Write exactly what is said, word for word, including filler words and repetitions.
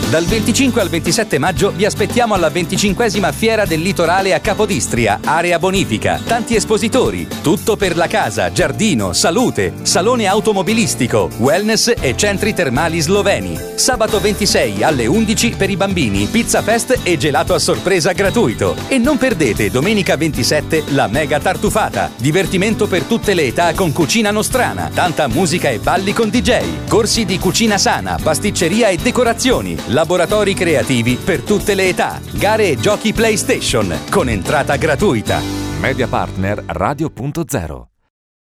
Dal venticinque al ventisette maggio vi aspettiamo alla venticinquesima Fiera del Litorale a Capodistria, area bonifica. Tanti espositori, tutto per la casa, giardino, salute, salone automobilistico, wellness e centri termali sloveni. Sabato ventisei alle undici per i bambini, pizza fest e gelato a sorpresa gratuito. E non perdete domenica ventisette la mega tartufata. Divertimento per tutte le età con cucina nostrana, tanta musica e balli con D J, corsi di cucina sana, pasticceria e decorazioni, laboratori creativi per tutte le età, gare e giochi PlayStation con entrata gratuita. Media partner Radio punto zero.